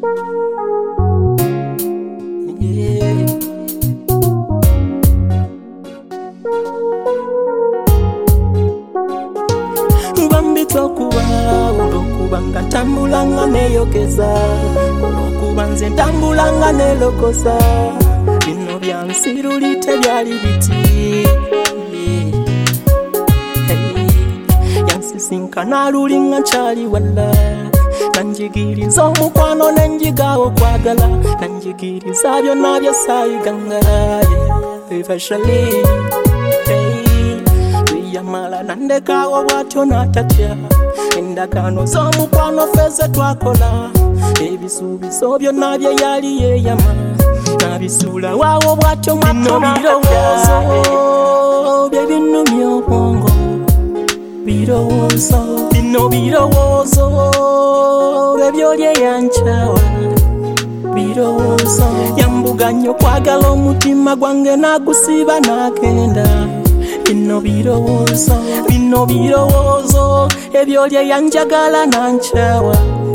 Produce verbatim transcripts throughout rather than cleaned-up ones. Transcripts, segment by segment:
Okuba olokuba nga tambulanga neyokeza olokuba nze ntambulanga nelokosa bino byansiruli tebyali biti yansisinkana lulinga nkyali wala nanjigiriza omukwano nenjigawo kwagala nanjigiriza byonna byasaayiganga eventually yamala nandekawo bwatyo natatya endagaano z'omukwano feze twakola ebisuubizo byonna bye yali yeyama nabisuula waawo bwatyo mwatyo birowoozo bye binnumya obwongo birowoozo bino birowoozo ebyoli eyankyawa birowoozo yambuganya okwagala omutima gwange nagusiiba n'agenda bino birowoozo bino birowoozo ebyoli eyanjagala nankyawa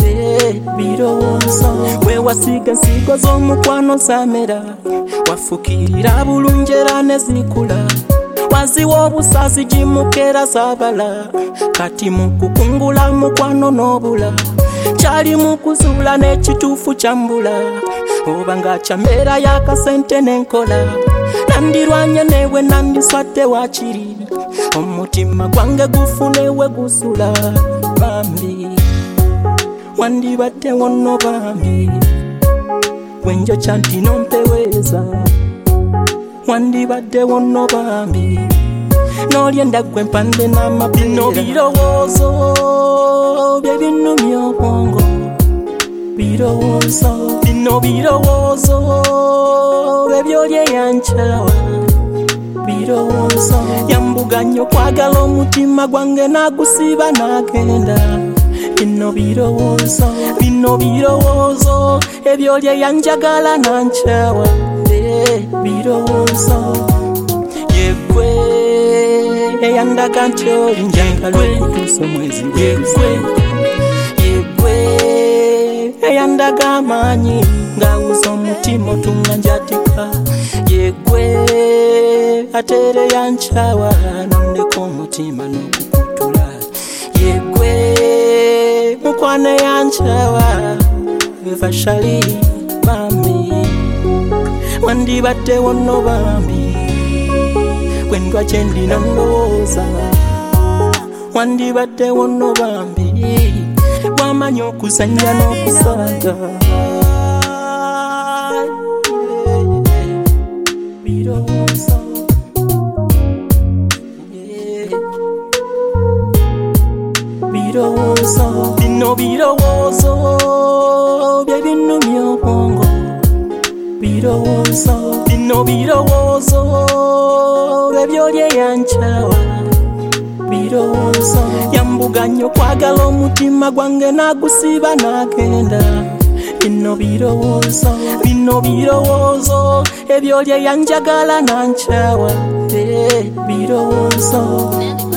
birowoozo wewasiga ensigo z'omukwano zamera wafukirira bulungi era nezikula waziwa obusazi gimukera zabala kati mukukungula mukwano n'obula kyali mukuzuula n'ekituufu kyambula oba nga kyamera yakasente n'enkola nandirwanye newe nandiswadde wakiri omutima gwange gufunewe gusula bambi wandibadde wonno bambi wenjokya nti nompeweeza wandibadde wonno bambi n'olyenda gwe mpande n'amabeera bino birowoozo bye binnumya obwongo birowoozo bino birowoozo ebyoli eyankyawa birowoozo yambuganya okwagala omutima gwange nagusiiba n'agenda bino birowoozo bino birowoozo ebyoli eyanjagala nankyawa birowoozo yegwe eyandaga nti oli njagala okutuusa omwezi yegwe yegwe eyandaga amaanyi ngawuza omutima otunga njatika yegwe atere yankyawa nondeka omutima n'okukutula yegwe mukwano yankyawa evashali bambi wandibadde wonno bambi gwendwa kyendina ndowooza wandibadde wonno bambi wamanya okuzanya n'okusaaga birowoozo birowoozo bino birowoozo bye binnumya obwongo birowoozo bino birowoozo ebyoli eyankyawa birowoozo yambuganya okwagala omutima gwange nagusiiba n'agenda bino birowoozo bino birowoozo ebyoli eyanjagala nankyawa birowoozo